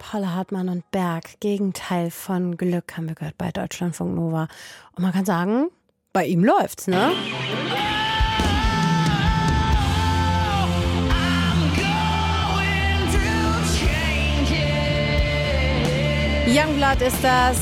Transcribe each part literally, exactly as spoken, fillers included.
Paula Hartmann und Berg, Gegenteil von Glück, haben wir gehört bei Deutschlandfunk Nova. Und man kann sagen, bei ihm läuft's, ne? Youngblood ist das.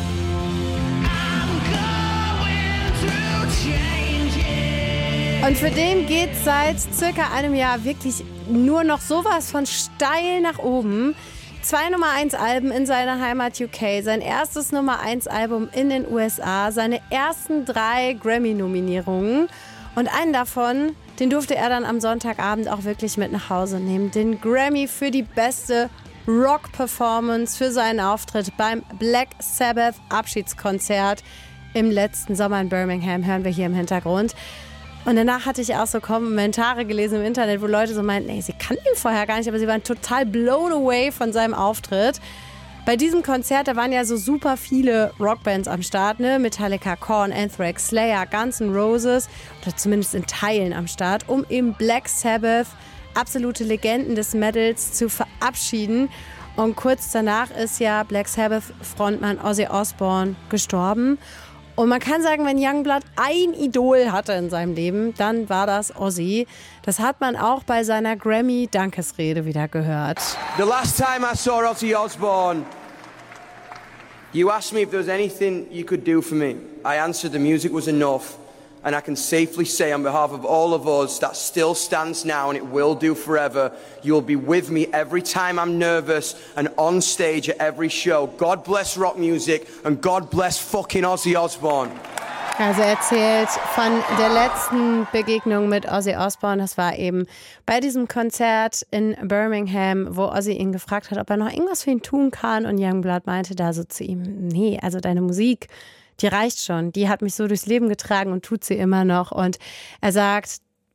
Und für den geht seit circa einem Jahr wirklich nur noch sowas von steil nach oben. Zwei Nummer eins Alben in seiner Heimat U K, sein erstes Nummer eins Album in den U S A, seine ersten drei Grammy-Nominierungen. Und einen davon, den durfte er dann am Sonntagabend auch wirklich mit nach Hause nehmen. Den Grammy für die beste Rock-Performance für seinen Auftritt beim Black Sabbath Abschiedskonzert im letzten Sommer in Birmingham, hören wir hier im Hintergrund. Und danach hatte ich auch so Kommentare gelesen im Internet, wo Leute so meinten, ey, sie kannten ihn vorher gar nicht, aber sie waren total blown away von seinem Auftritt. Bei diesem Konzert, da waren ja so super viele Rockbands am Start, ne? Metallica, Korn, Anthrax, Slayer, Guns N' Roses, oder zumindest in Teilen am Start, um eben Black Sabbath, absolute Legenden des Metals, zu verabschieden. Und kurz danach ist ja Black Sabbath Frontmann Ozzy Osbourne gestorben. Und man kann sagen, wenn Youngblood ein Idol hatte in seinem Leben, dann war das Ozzy. Das hat man auch bei seiner Grammy-Dankesrede wieder gehört. The last time I saw Ozzy Osbourne, you asked me if there was anything you could do for me. I answered the music was enough. And I can safely say on behalf of all of us that still stands now and it will do forever, you'll be with me every time I'm nervous and on stage at every show. God bless rock music and God bless fucking Ozzy Osbourne. Also er erzählt von der letzten Begegnung mit Ozzy Osbourne. Das war eben bei diesem Konzert in Birmingham, wo Ozzy ihn gefragt hat, ob er noch irgendwas für ihn tun kann. Und Youngblood meinte da so zu ihm, nee, also deine Musik, die reicht schon. Die hat mich so durchs Leben getragen und tut sie immer noch. Und er sagt,